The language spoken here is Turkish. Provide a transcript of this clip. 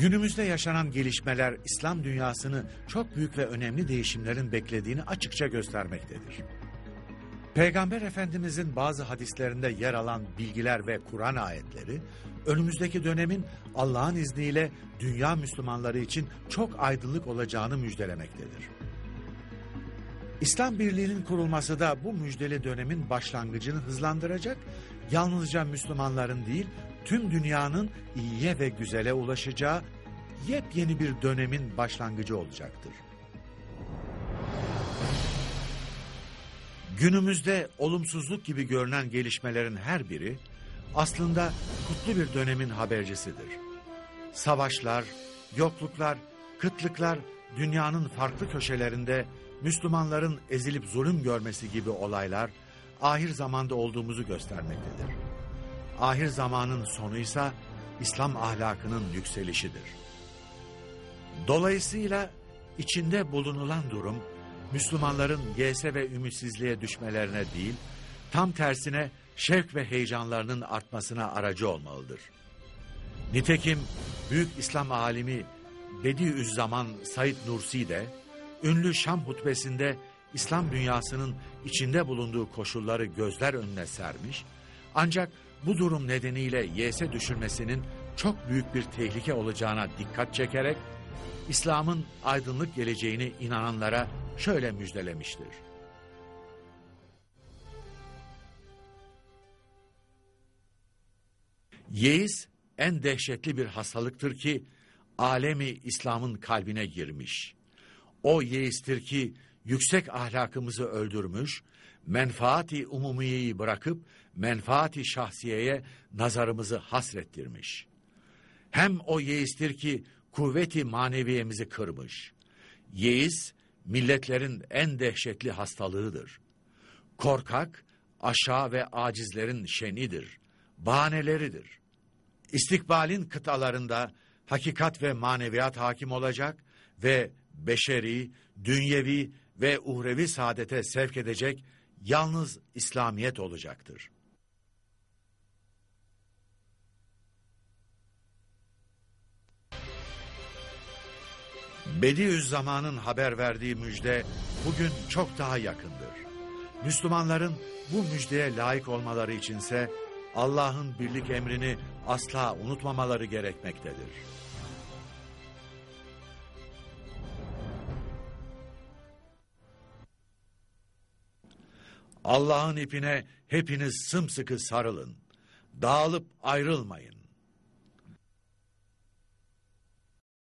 Günümüzde yaşanan gelişmeler İslam dünyasını çok büyük ve önemli değişimlerin beklediğini açıkça göstermektedir. Peygamber Efendimizin bazı hadislerinde yer alan bilgiler ve Kur'an ayetleri, önümüzdeki dönemin Allah'ın izniyle dünya Müslümanları için çok aydınlık olacağını müjdelemektedir. İslam Birliği'nin kurulması da bu müjdeli dönemin başlangıcını hızlandıracak, yalnızca Müslümanların değil, tüm dünyanın iyiye ve güzele ulaşacağı yepyeni bir dönemin başlangıcı olacaktır. Günümüzde olumsuzluk gibi görünen gelişmelerin her biri aslında kutlu bir dönemin habercisidir. Savaşlar, yokluklar, kıtlıklar, dünyanın farklı köşelerinde Müslümanların ezilip zulüm görmesi gibi olaylar ahir zamanda olduğumuzu göstermektedir. Ahir zamanın sonuysa İslam ahlakının yükselişidir. Dolayısıyla içinde bulunulan durum Müslümanların yese ve ümitsizliğe düşmelerine değil, tam tersine şevk ve heyecanlarının artmasına aracı olmalıdır. Nitekim büyük İslam alimi Bediüzzaman Said Nursi de ünlü Şam hutbesinde İslam dünyasının içinde bulunduğu koşulları gözler önüne sermiş, ancak bu durum nedeniyle yese düşülmesinin çok büyük bir tehlike olacağına dikkat çekerek, İslam'ın aydınlık geleceğini inananlara şöyle müjdelemiştir. Yeis en dehşetli bir hastalıktır ki alemi İslam'ın kalbine girmiş. O yeistir ki yüksek ahlakımızı öldürmüş, menfaati umumiyeyi bırakıp menfaati şahsiyeye nazarımızı hasrettirmiş. Hem o yeistir ki kuvveti maneviyemizi kırmış. Yeis, milletlerin en dehşetli hastalığıdır. Korkak, aşağı ve acizlerin şenidir, bahaneleridir. İstikbalin kıtalarında hakikat ve maneviyat hakim olacak ve beşeri, dünyevi ve uhrevi saadete sevk edecek yalnız İslamiyet olacaktır. Bediüzzaman'ın haber verdiği müjde bugün çok daha yakındır. Müslümanların bu müjdeye layık olmaları içinse Allah'ın birlik emrini asla unutmamaları gerekmektedir. Allah'ın ipine hepiniz sımsıkı sarılın. Dağılıp ayrılmayın.